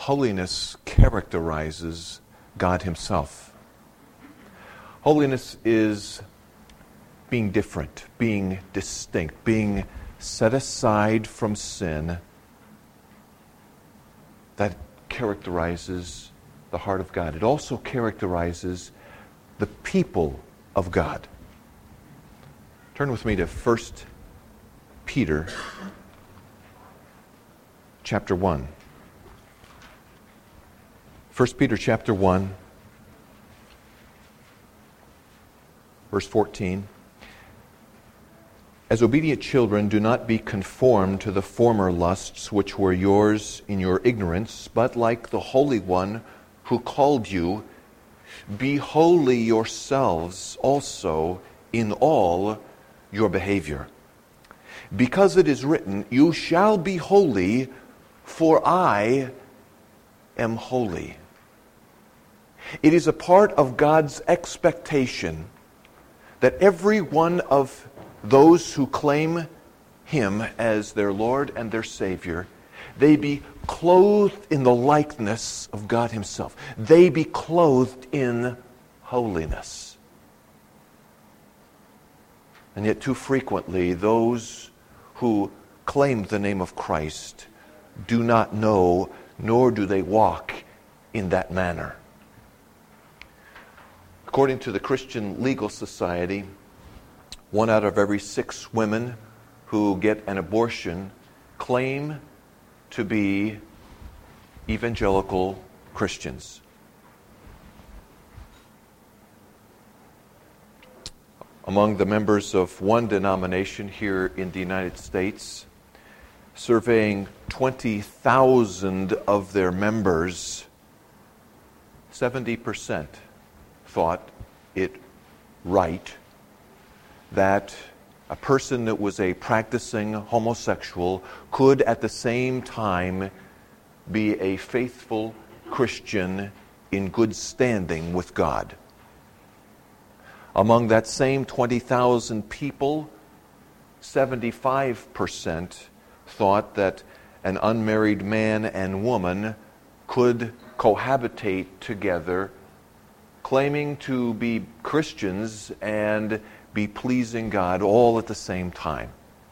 holiness characterizes God Himself. Holiness is being different, being distinct, being set aside from sin. That characterizes the heart of God. It also characterizes the people of God. Turn with me to 1 Peter chapter 1. 1 Peter chapter 1, verse 14. As obedient children, do not be conformed to the former lusts which were yours in your ignorance, but like the Holy One who called you, be holy yourselves also in all your behavior. Because it is written, you shall be holy, for I am holy. It is a part of God's expectation that every one of those who claim Him as their Lord and their Savior, they be clothed in the likeness of God Himself. They be clothed in holiness. And yet too frequently, those who claim the name of Christ do not know, nor do they walk in that manner. According to the Christian Legal Society, 1 out of every 6 women who get an abortion claim to be evangelical Christians. Among the members of one denomination here in the United States, surveying 20,000 of their members, 70% thought it right that a person that was a practicing homosexual could at the same time be a faithful Christian in good standing with God. Among that same 20,000 people, 75% thought that an unmarried man and woman could cohabitate together, claiming to be Christians and be pleasing God all at the same time.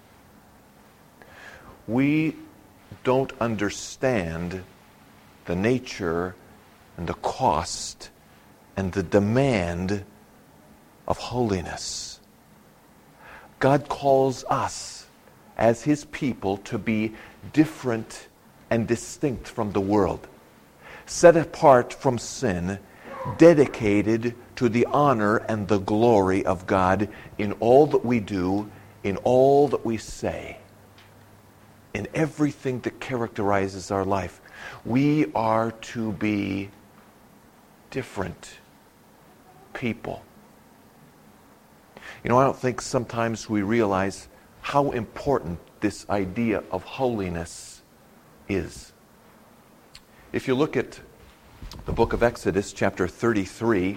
We don't understand the nature and the cost and the demand of holiness. God calls us as His people to be different and distinct from the world, set apart from sin, dedicated to the honor and the glory of God in all that we do, in all that we say, in everything that characterizes our life. We are to be different people. You know, I don't think sometimes we realize how important this idea of holiness is. If you look at the book of Exodus, chapter 33,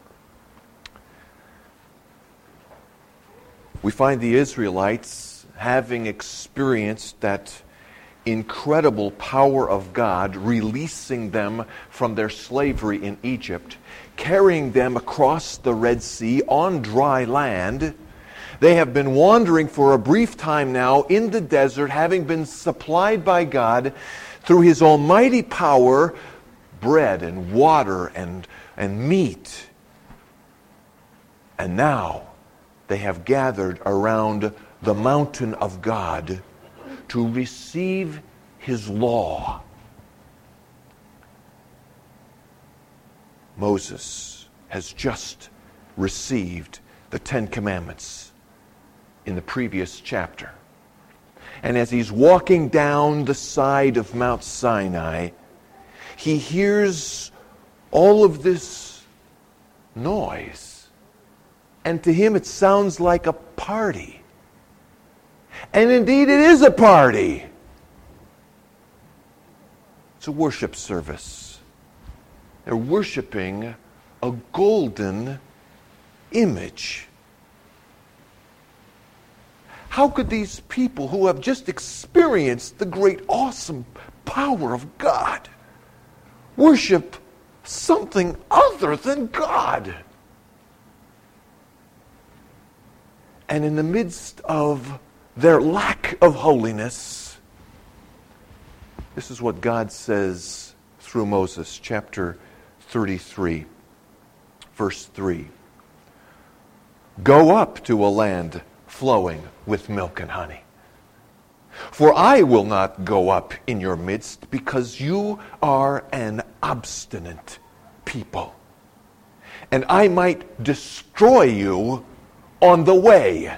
we find the Israelites having experienced that incredible power of God releasing them from their slavery in Egypt, carrying them across the Red Sea on dry land. They have been wandering for a brief time now in the desert, having been supplied by God through His almighty power, bread and water and meat. And now they have gathered around the mountain of God to receive His law. Moses has just received the 10 Commandments in the previous chapter. And as he's walking down the side of Mount Sinai, he hears all of this noise. And to him it sounds like a party. And indeed it is a party. It's a worship service. They're worshiping a golden image. How could these people who have just experienced the great, awesome power of God worship something other than God. And in the midst of their lack of holiness, this is what God says through Moses, chapter 33, verse 3. Go up to a land flowing with milk and honey. For I will not go up in your midst, because you are an obstinate people, and I might destroy you on the way.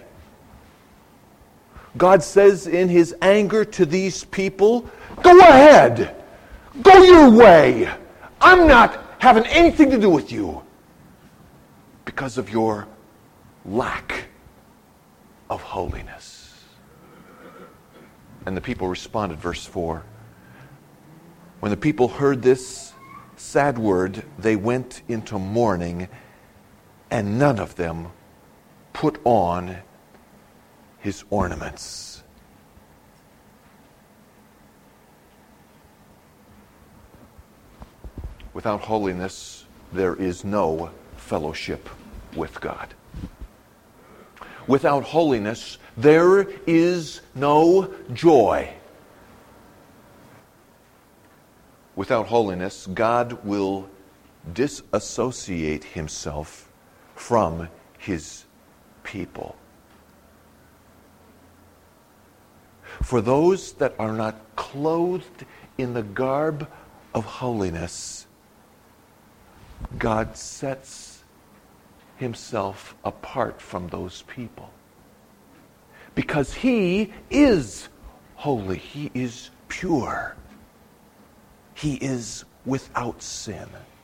God says in his anger to these people, go ahead, go your way. I'm not having anything to do with you because of your lack of holiness. And the people responded, verse 4. When the people heard this sad word, they went into mourning, and none of them put on his ornaments. Without holiness, there is no fellowship with God. Without holiness, there is no joy. Without holiness, God will disassociate himself from his people. For those that are not clothed in the garb of holiness, God sets himself apart from those people. Because he is holy. He is pure. He is without sin.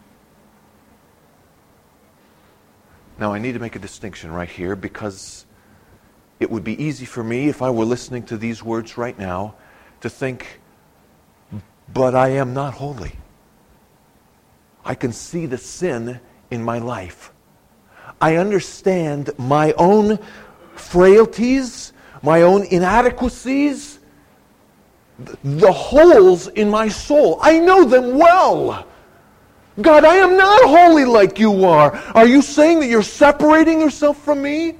Now, I need to make a distinction right here, because it would be easy for me, if I were listening to these words right now, to think, but I am not holy. I can see the sin in my life. I understand my own frailties, my own inadequacies, the holes in my soul. I know them well. God, I am not holy like you are. Are you saying that you're separating yourself from me?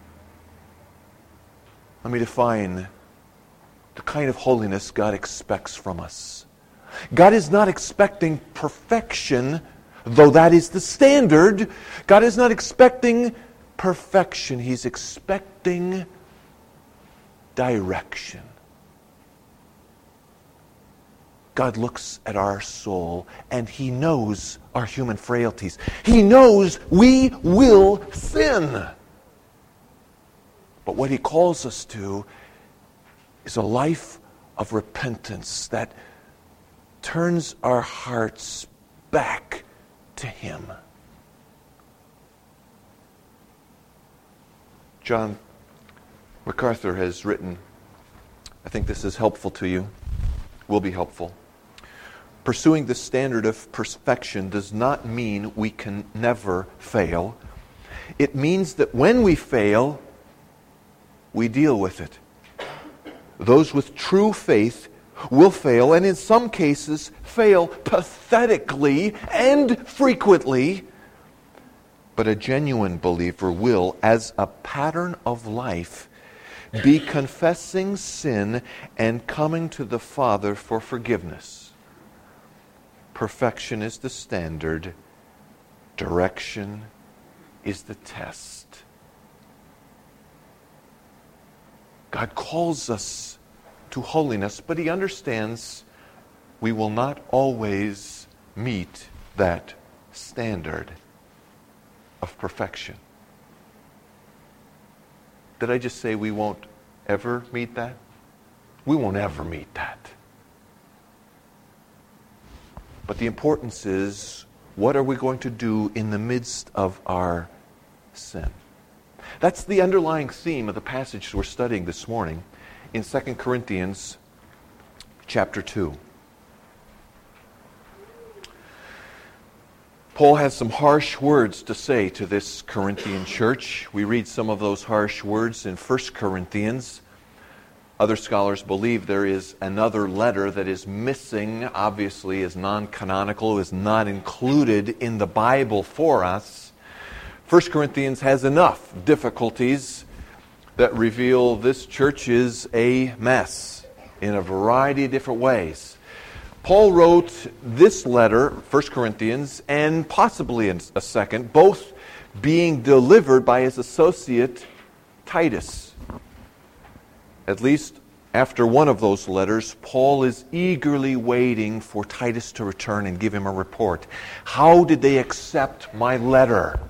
Let me define the kind of holiness God expects from us. God is not expecting perfection, though that is the standard. God is not expecting perfection. He's expecting direction. God looks at our soul, and he knows our human frailties. He knows we will sin. But what he calls us to is a life of repentance that turns our hearts back to him. John MacArthur has written, I think this is helpful to you, will be helpful. Pursuing the standard of perfection does not mean we can never fail. It means that when we fail, we deal with it. Those with true faith will fail, and in some cases fail pathetically and frequently. But a genuine believer will, as a pattern of life, be confessing sin and coming to the Father for forgiveness. Perfection is the standard. Direction is the test. God calls us to holiness, but he understands we will not always meet that standard of perfection. Did I just say we won't ever meet that? We won't ever meet that. But the importance is, what are we going to do in the midst of our sin? That's the underlying theme of the passage we're studying this morning in 2 Corinthians chapter 2. Paul has some harsh words to say to this Corinthian church. We read some of those harsh words in 1 Corinthians. Other scholars believe there is another letter that is missing, obviously is non-canonical, is not included in the Bible for us. 1 Corinthians has enough difficulties that reveal this church is a mess in a variety of different ways. Paul wrote this letter, 1 Corinthians, and possibly in a second, both being delivered by his associate Titus. At least after one of those letters, Paul is eagerly waiting for Titus to return and give him a report. How did they accept my letter?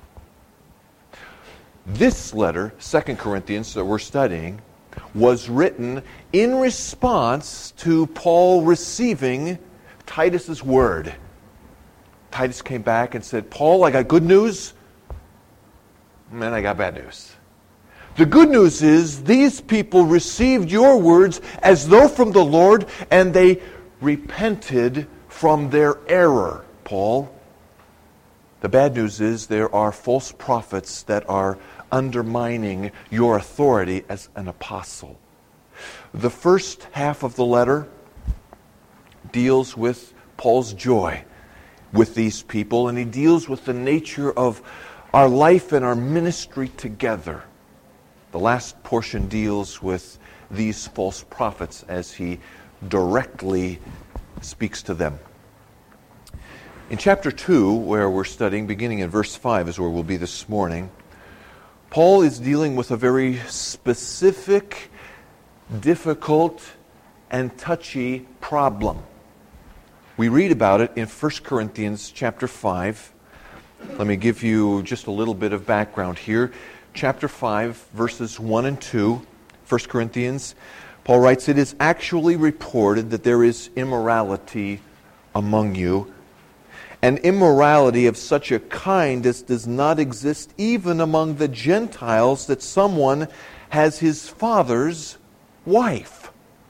This letter, 2 Corinthians, that we're studying, was written in response to Paul receiving Titus's word. Titus came back and said, Paul, I got good news, and I got bad news. The good news is these people received your words as though from the Lord, and they repented from their error, Paul. The bad news is there are false prophets that are undermining your authority as an apostle. The first half of the letter deals with Paul's joy with these people, and he deals with the nature of our life and our ministry together. The last portion deals with these false prophets as he directly speaks to them. In chapter 2, where we're studying, beginning in verse 5 is where we'll be this morning, Paul is dealing with a very specific, difficult, and touchy problem. We read about it in 1 Corinthians chapter 5. Let me give you just a little bit of background here. Chapter 5, verses 1 and 2, 1 Corinthians, Paul writes, "It is actually reported that there is immorality among you, and immorality of such a kind as does not exist even among the Gentiles, that someone has his father's wife.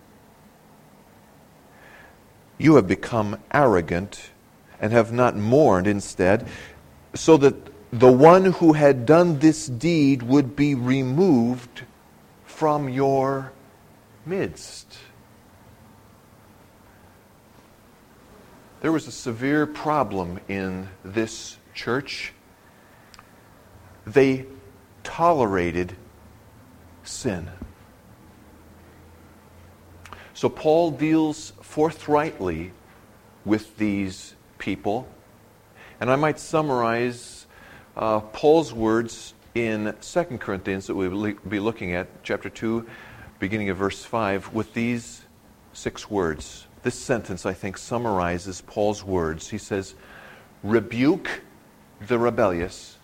You have become arrogant and have not mourned instead, so that the one who had done this deed would be removed from your midst." There was a severe problem in this church. They tolerated sin. So Paul deals forthrightly with these people. And I might summarize Paul's words in 2 Corinthians that we'll be looking at, chapter 2, beginning of verse 5, with these 6 words. This sentence, I think, summarizes Paul's words. He says, "Rebuke the rebellious,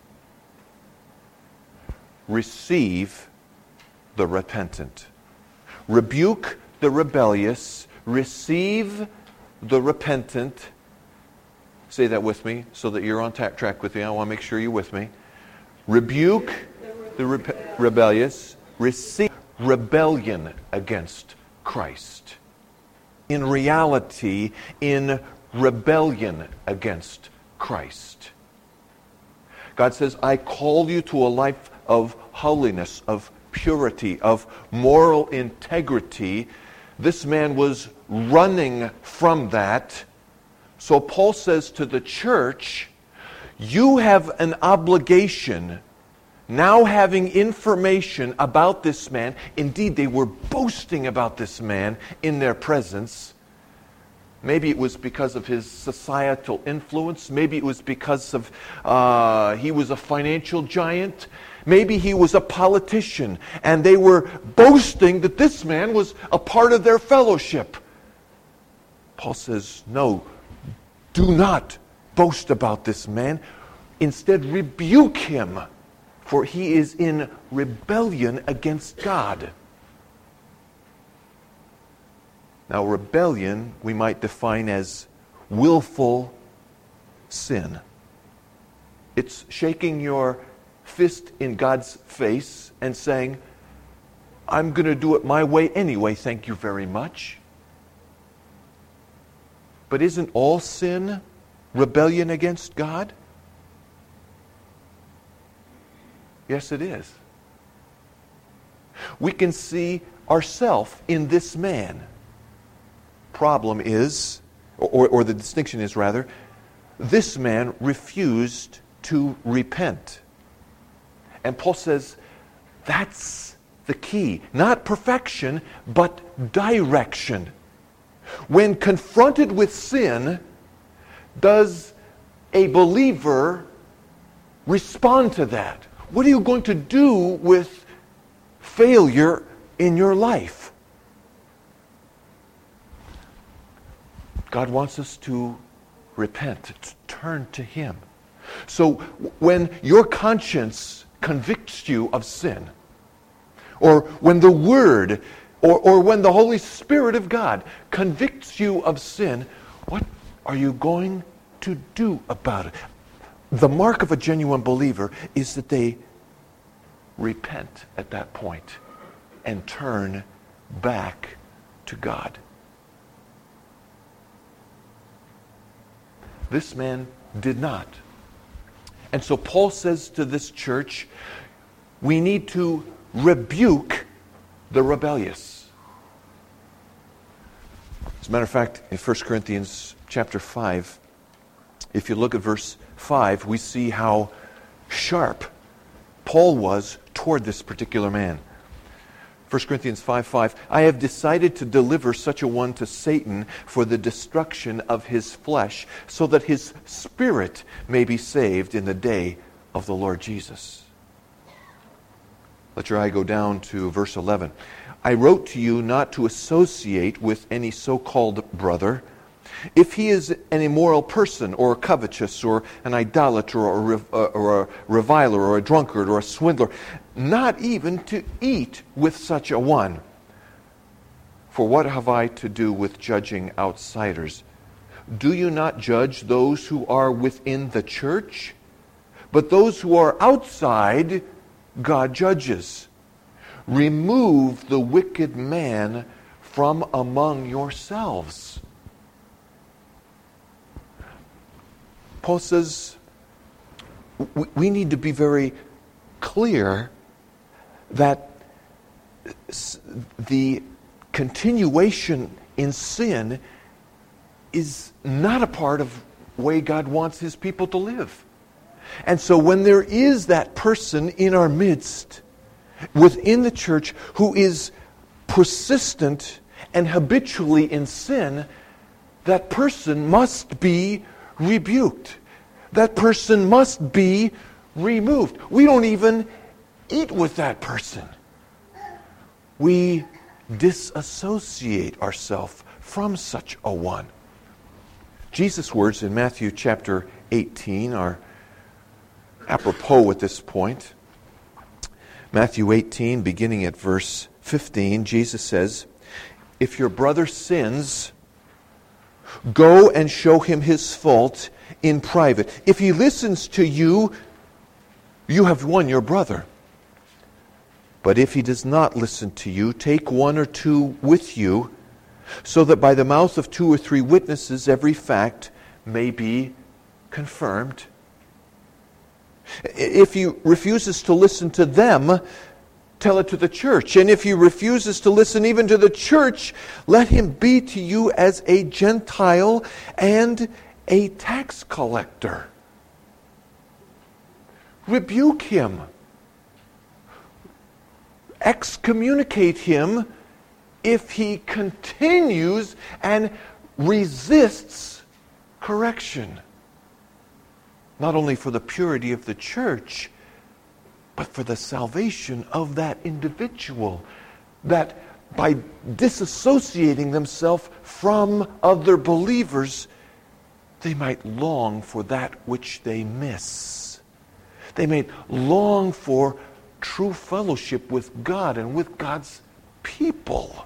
receive the repentant." Rebuke the rebellious, receive the repentant. Say that with me so that you're on track with me. I want to make sure you're with me. Rebuke the rebellious, receive rebellion against Christ. In reality, in rebellion against Christ. God says, I call you to a life of holiness, of purity, of moral integrity. This man was running from that. So Paul says to the church, you have an obligation, now having information about this man. Indeed, they were boasting about this man in their presence. Maybe it was because of his societal influence. Maybe it was because of he was a financial giant. Maybe he was a politician. And they were boasting that this man was a part of their fellowship. Paul says, no, do not boast about this man. Instead, rebuke him, for he is in rebellion against God. Now, rebellion we might define as willful sin. It's shaking your fist in God's face and saying, I'm going to do it my way anyway, thank you very much. But isn't all sin rebellion against God? Yes, it is. We can see ourselves in this man. Problem is, or the distinction is rather, this man refused to repent. And Paul says that's the key. Not perfection, but direction. When confronted with sin, does a believer respond to that? What are you going to do with failure in your life? God wants us to repent, to turn to Him. So when your conscience convicts you of sin, or when the Word, or when the Holy Spirit of God convicts you of sin, what are you going to do about it? The mark of a genuine believer is that they repent at that point and turn back to God. This man did not. And so Paul says to this church, we need to rebuke the rebellious. As a matter of fact, in 1 Corinthians chapter 5, if you look at verse 5, we see how sharp Paul was toward this particular man. 1 Corinthians 5:5, I have decided to deliver such a one to Satan for the destruction of his flesh, so that his spirit may be saved in the day of the Lord Jesus. Let your eye go down to verse 11. I wrote to you not to associate with any so-called brother, if he is an immoral person, or covetous, or an idolater, or a reviler, or a drunkard, or a swindler, not even to eat with such a one. For what have I to do with judging outsiders? Do you not judge those who are within the church? But those who are outside, God judges. Remove the wicked man from among yourselves. Paul says we need to be very clear that the continuation in sin is not a part of the way God wants His people to live. And so when there is that person in our midst, within the church, who is persistent and habitually in sin, that person must be rebuked. That person must be removed. We don't even eat with that person. We disassociate ourselves from such a one. Jesus' words in Matthew chapter 18 are apropos at this point. Matthew 18, beginning at verse 15, Jesus says, if your brother sins, go and show him his fault in private. If he listens to you, you have won your brother. But if he does not listen to you, take one or two with you, so that by the mouth of 2 or 3 witnesses every fact may be confirmed. If he refuses to listen to them, tell it to the church. And if he refuses to listen even to the church, let him be to you as a Gentile and a tax collector. Rebuke him. Excommunicate him if he continues and resists correction. Not only for the purity of the church, but for the salvation of that individual, that by disassociating themselves from other believers, they might long for that which they miss. They may long for true fellowship with God and with God's people.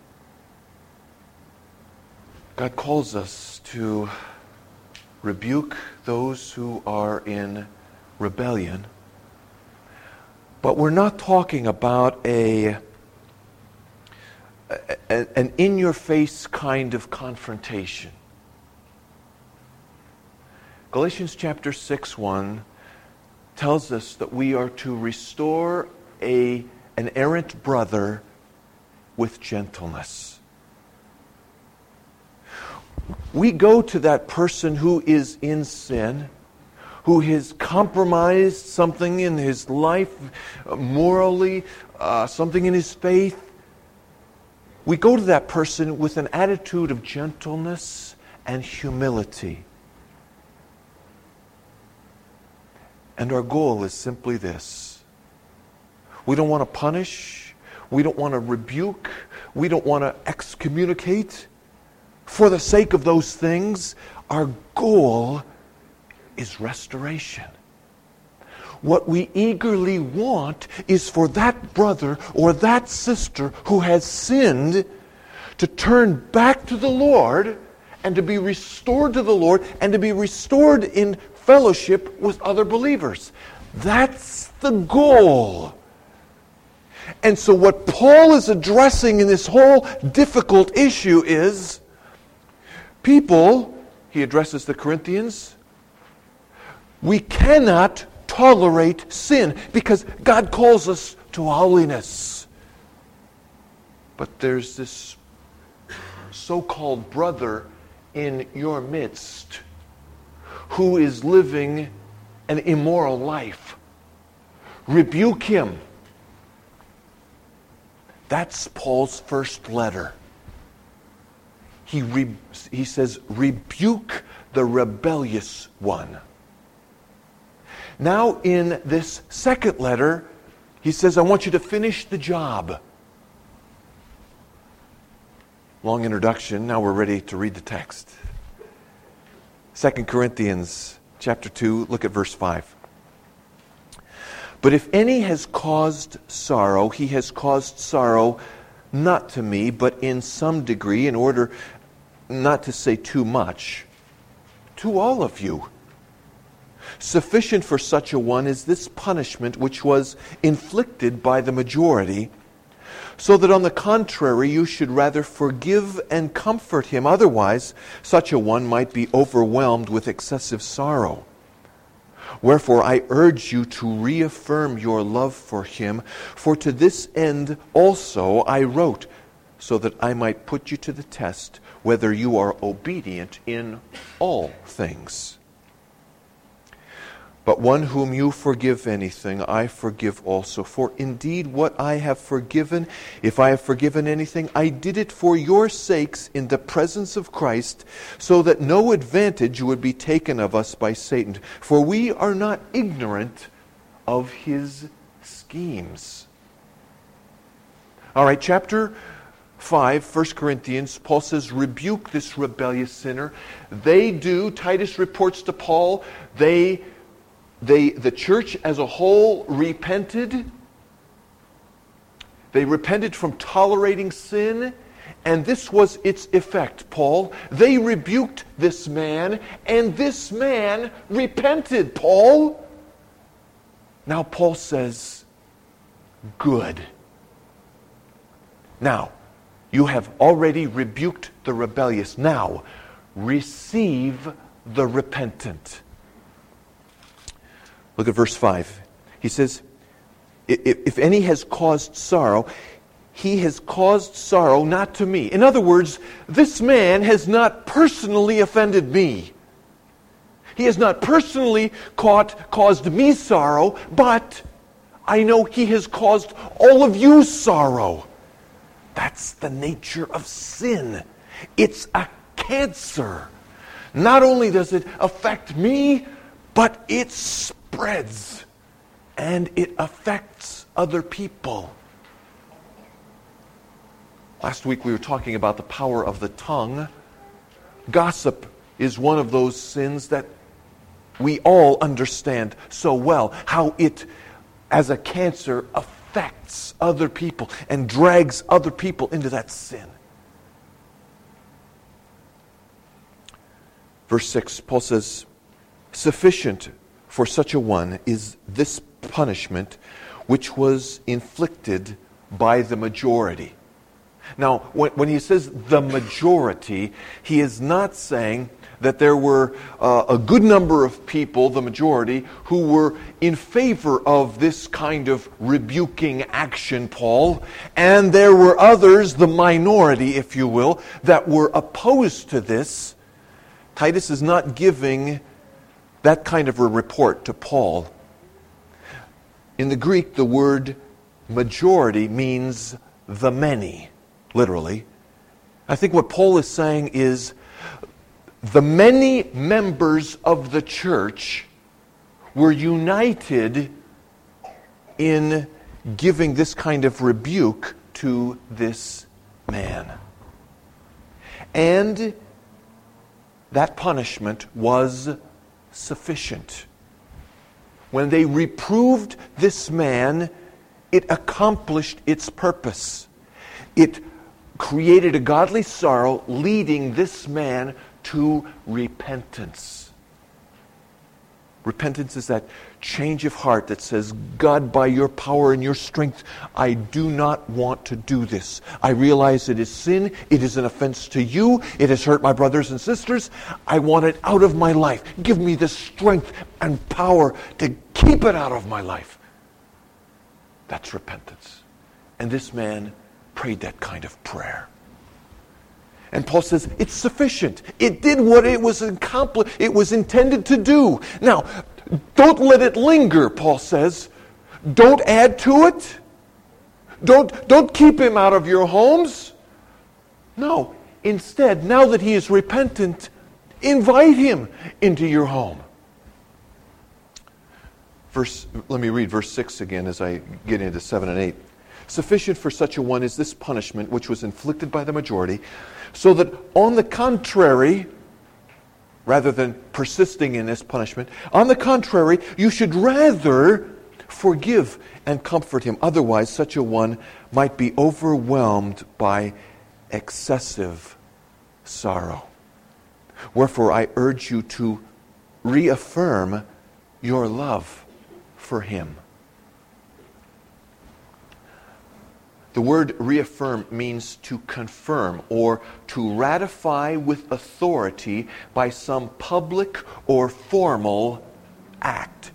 God calls us to rebuke those who are in rebellion. But we're not talking about an in-your-face kind of confrontation. Galatians chapter 6:1 tells us that we are to restore an an errant brother with gentleness. We go to that person who is in sin, who has compromised something in his life, morally, something in his faith. We go to that person with an attitude of gentleness and humility. And our goal is simply this. We don't want to punish. We don't want to rebuke. We don't want to excommunicate. For the sake of those things, our goal is restoration. What we eagerly want is for that brother or that sister who has sinned to turn back to the Lord and to be restored to the Lord and to be restored in fellowship with other believers. That's the goal. And so what Paul is addressing in this whole difficult issue is people, he addresses the Corinthians, we cannot tolerate sin because God calls us to holiness. But there's this so-called brother in your midst who is living an immoral life. Rebuke him. That's Paul's first letter. He says, rebuke the rebellious one. Now in this second letter, he says, I want you to finish the job. Long introduction. Now we're ready to read the text. 2 Corinthians chapter 2, look at verse 5. But if any has caused sorrow, he has caused sorrow not to me, but in some degree, in order not to say too much, to all of you. Sufficient for such a one is this punishment which was inflicted by the majority, so that on the contrary you should rather forgive and comfort him. Otherwise, such a one might be overwhelmed with excessive sorrow. Wherefore I urge you to reaffirm your love for him, for to this end also I wrote, so that I might put you to the test, whether you are obedient in all things. But one whom you forgive anything, I forgive also. For indeed what I have forgiven, if I have forgiven anything, I did it for your sakes in the presence of Christ, so that no advantage would be taken of us by Satan. For we are not ignorant of his schemes. All right, chapter 5, 1 Corinthians, Paul says, rebuke this rebellious sinner. They do, Titus reports to Paul, the church as a whole repented. They repented from tolerating sin, and this was its effect, Paul. They rebuked this man, and this man repented, Paul. Now Paul says, good. Now, you have already rebuked the rebellious. Now, receive the repentant. Look at verse 5. He says, if any has caused sorrow, he has caused sorrow not to me. In other words, this man has not personally offended me. He has not personally caused me sorrow, but I know he has caused all of you sorrow. That's the nature of sin. It's a cancer. Not only does it affect me, but it spreads and it affects other people. Last week we were talking about the power of the tongue. Gossip is one of those sins that we all understand so well, how it, as a cancer, affects other people and drags other people into that sin. Verse 6, Paul says, sufficient for such a one is this punishment which was inflicted by the majority. Now, when he says the majority, he is not saying that there were a good number of people, the majority, who were in favor of this kind of rebuking action, Paul, and there were others, the minority, if you will, that were opposed to this. Titus is not giving that kind of a report to Paul. In the Greek, the word majority means the many, literally. I think what Paul is saying is the many members of the church were united in giving this kind of rebuke to this man. And that punishment was sufficient. When they reproved this man, it accomplished its purpose. It created a godly sorrow, leading this man to repentance. Repentance is that change of heart that says, God, by your power and your strength, I do not want to do this. I realize it is sin. It is an offense to you. It has hurt my brothers and sisters. I want it out of my life. Give me the strength and power to keep it out of my life. That's repentance. And this man prayed that kind of prayer. And Paul says, it's sufficient. It did what it was accomplished. It was intended to do. Now, don't let it linger, Paul says. Don't add to it. Don't keep him out of your homes. No. Instead, now that he is repentant, invite him into your home. Let me read verse 6 again as I get into 7 and 8. Sufficient for such a one is this punishment which was inflicted by the majority, so that on the contrary, rather than persisting in this punishment, on the contrary, you should rather forgive and comfort him. Otherwise, such a one might be overwhelmed by excessive sorrow. Wherefore, I urge you to reaffirm your love for him. The word reaffirm means to confirm or to ratify with authority by some public or formal act.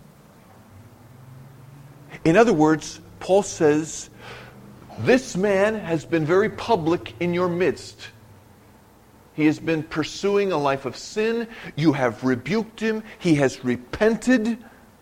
In other words, Paul says, this man has been very public in your midst. He has been pursuing a life of sin. You have rebuked him. He has repented.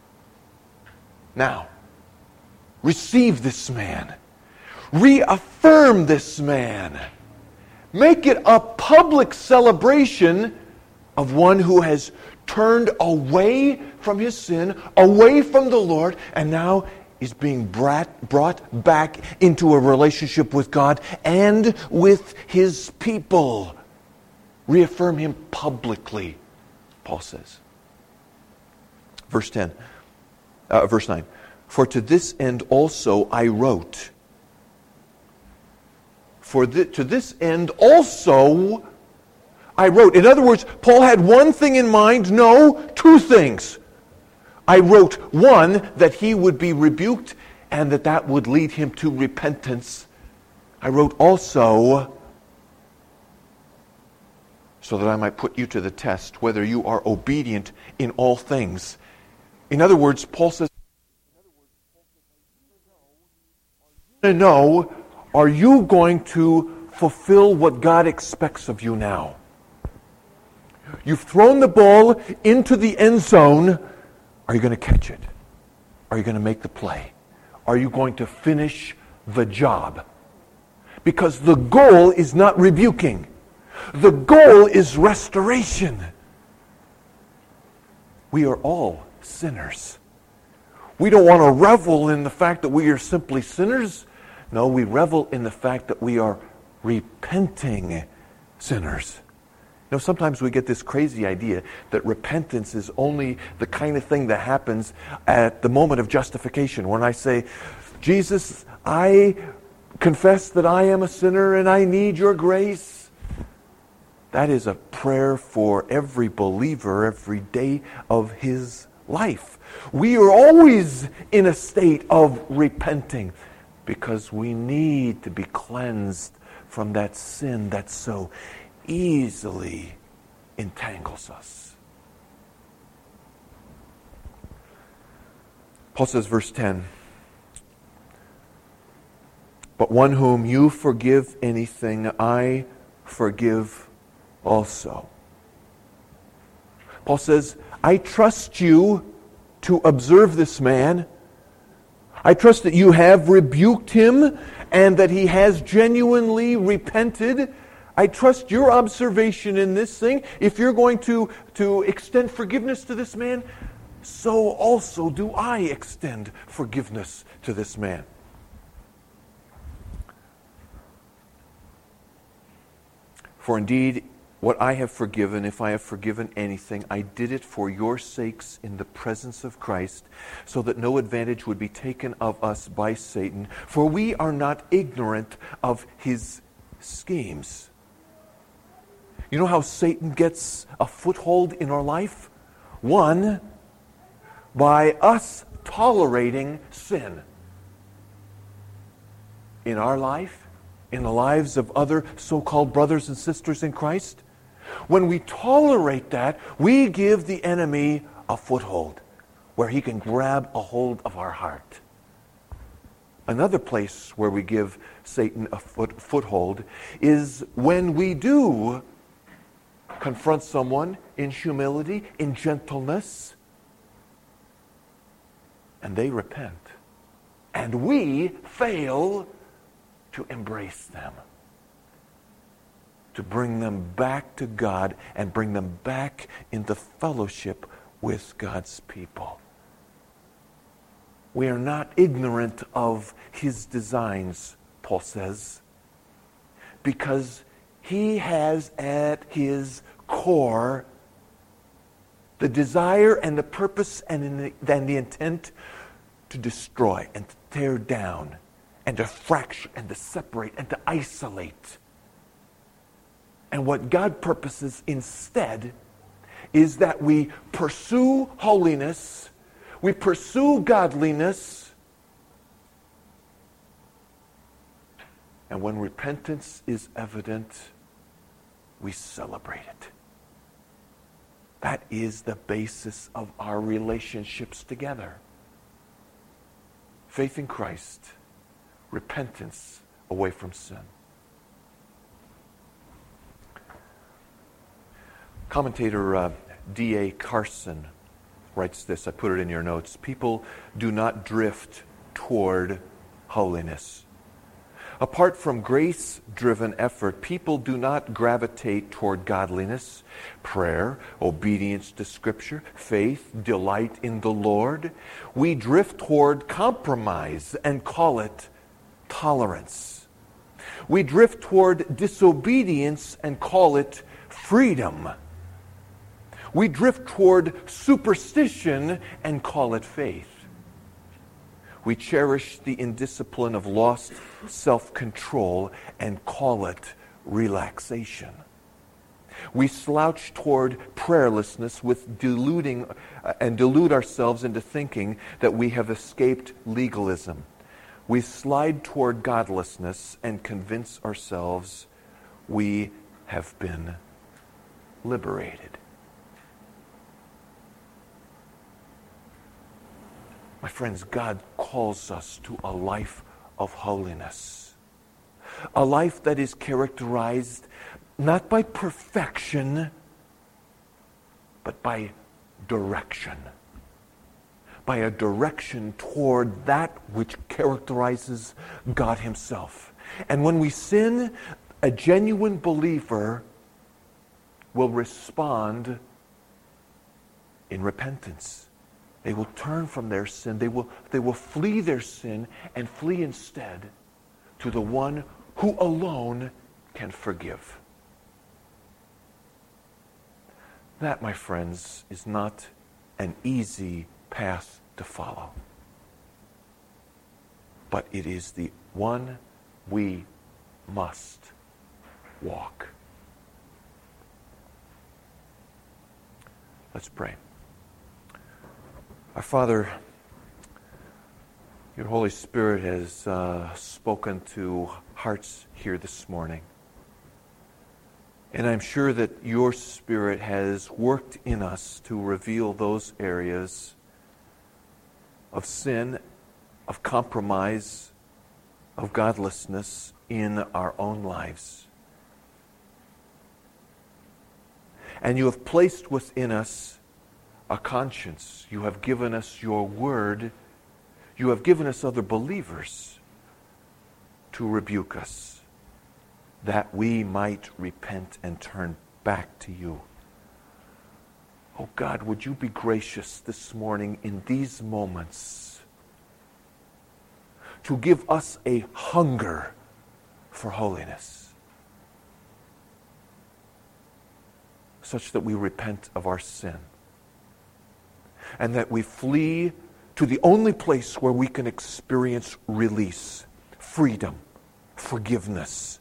Now, receive this man. Reaffirm this man. Make it a public celebration of one who has turned away from his sin, away from the Lord, and now is being brought back into a relationship with God and with his people. Reaffirm him publicly, Paul says. Verse 9. For to this end also I wrote. To this end also I wrote. In other words, Paul had one thing in mind. No, two things. I wrote, one, that he would be rebuked and that would lead him to repentance. I wrote also so that I might put you to the test, whether you are obedient in all things. In other words, Paul says, are you going to fulfill what God expects of you now? You've thrown the ball into the end zone. Are you going to catch it? Are you going to make the play? Are you going to finish the job? Because the goal is not rebuking. The goal is restoration. We are all sinners. We don't want to revel in the fact that we are simply sinners. No, we revel in the fact that we are repenting sinners. You know, sometimes we get this crazy idea that repentance is only the kind of thing that happens at the moment of justification. When I say, Jesus, I confess that I am a sinner and I need your grace. That is a prayer for every believer every day of his life. We are always in a state of repenting because we need to be cleansed from that sin that so easily entangles us. Paul says, verse 10, but one whom you forgive anything, I forgive also. Paul says, I trust you to observe this man. I trust that you have rebuked him and that he has genuinely repented. I trust your observation in this thing. If you're going to extend forgiveness to this man, so also do I extend forgiveness to this man. For indeed, what I have forgiven, if I have forgiven anything, I did it for your sakes in the presence of Christ, so that no advantage would be taken of us by Satan. For we are not ignorant of his schemes. You know how Satan gets a foothold in our life? One, by us tolerating sin in our life, in the lives of other so-called brothers and sisters in Christ. When we tolerate that, we give the enemy a foothold where he can grab a hold of our heart. Another place where we give Satan a foothold is when we do confront someone in humility, in gentleness, and they repent. And we fail to embrace them, to bring them back to God and bring them back into fellowship with God's people. We are not ignorant of his designs, Paul says, because he has at his core the desire and the purpose and the intent to destroy and to tear down and to fracture and to separate and to isolate. And what God purposes instead is that we pursue holiness, we pursue godliness, and when repentance is evident, we celebrate it. That is the basis of our relationships together. Faith in Christ, repentance away from sin. Commentator D.A. Carson writes this. I put it in your notes. People do not drift toward holiness. Apart from grace-driven effort, people do not gravitate toward godliness, prayer, obedience to Scripture, faith, delight in the Lord. We drift toward compromise and call it tolerance. We drift toward disobedience and call it freedom. We drift toward superstition and call it faith. We cherish the indiscipline of lost self-control and call it relaxation. We slouch toward prayerlessness with delude ourselves into thinking that we have escaped legalism. We slide toward godlessness and convince ourselves we have been liberated. My friends, God calls us to a life of holiness. A life that is characterized not by perfection, but by direction. By a direction toward that which characterizes God himself. And when we sin, a genuine believer will respond in repentance. They will turn from their sin. They will flee their sin and flee instead to the one who alone can forgive. That, my friends, is not an easy path to follow. But it is the one we must walk. Let's pray. Our Father, your Holy Spirit has spoken to hearts here this morning. And I'm sure that your Spirit has worked in us to reveal those areas of sin, of compromise, of godlessness in our own lives. And you have placed within us a conscience. You have given us your word. You have given us other believers to rebuke us, that we might repent and turn back to you. Oh God, would you be gracious this morning in these moments to give us a hunger for holiness, such that we repent of our sin and that we flee to the only place where we can experience release, freedom, forgiveness,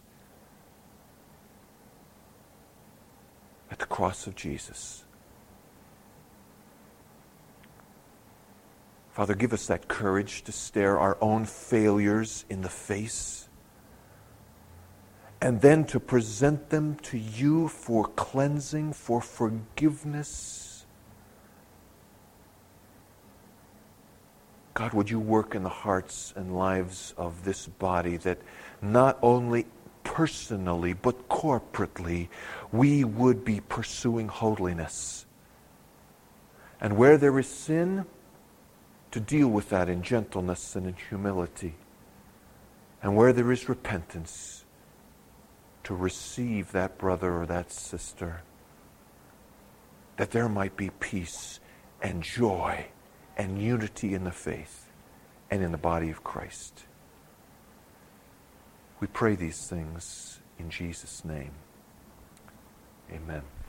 at the cross of Jesus. Father, give us that courage to stare our own failures in the face and then to present them to you for cleansing, for forgiveness. God, would you work in the hearts and lives of this body that not only personally but corporately we would be pursuing holiness. And where there is sin, to deal with that in gentleness and in humility. And where there is repentance, to receive that brother or that sister, that there might be peace and joy and unity in the faith and in the body of Christ. We pray these things in Jesus' name. Amen.